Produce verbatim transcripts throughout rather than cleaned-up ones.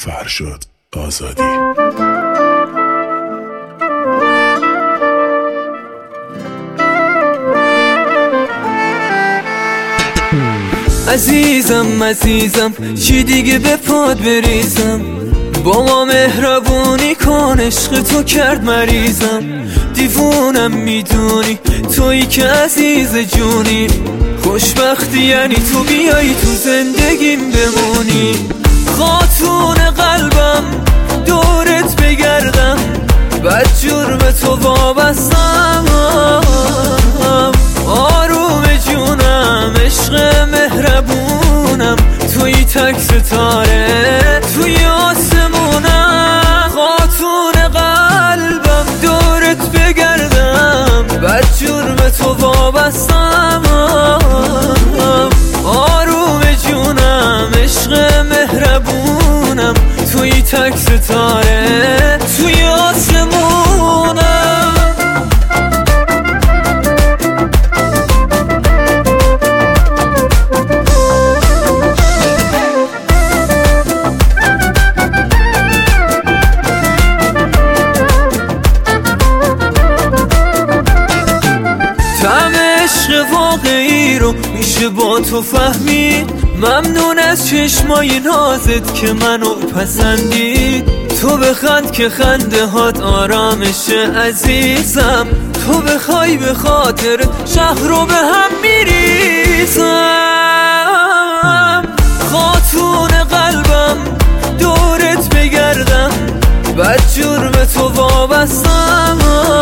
فرشاد آزادی. عزیزم عزیزم چی دیگه به پاد بریزم، با ما مهربونی کن، عشق تو کرد مریضم. دیوونم میدونی تویی که عزیز جونی، خوشبختی یعنی تو بیایی تو زندگیم بمونی. خاتون قلبم دورت بگردم، بد جرم تو وابستم. آروم جونم عشق مهربونم، توی تک ستاره توی آسمونم. خاتون قلبم دورت بگردم، بد جرم تو وابستم. آروم جونم عشق مهربونم، توی تک ستاره توی آسمونم. طعم عشق واقعی رو میشه با تو فهمید. ممنون از چشمای نازت که منو پسندید. تو بخند که خنده هات آرامشه عزیزم، تو بخوای به خاطر شهر رو به هم میریزم. خاتون قلبم دورت بگردم، بد جرم تو وابستم.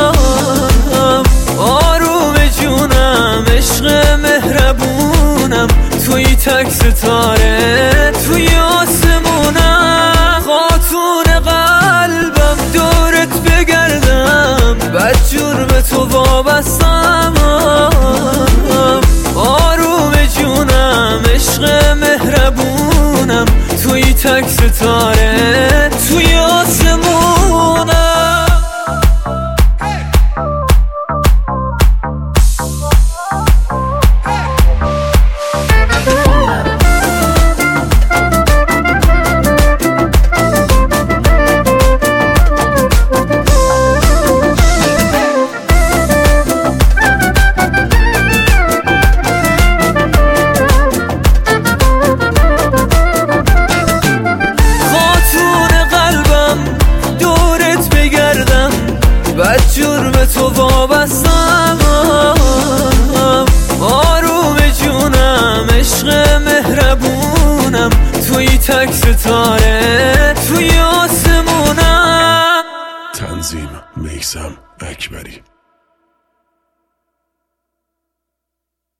آروم جونم عشق مهربونم، توی تک ستاره توی آسمونم. خاتون قلبم دورت بگردم، بد جرم تو وابستم. آروم جونم عشق مهربونم، توی تک ستاره توی آسمونم. بد جرم تو وابستم. آروم جونم عشق مهربونم، توی تک ستاره توی آسمونم. تنظیم میثم اکبری.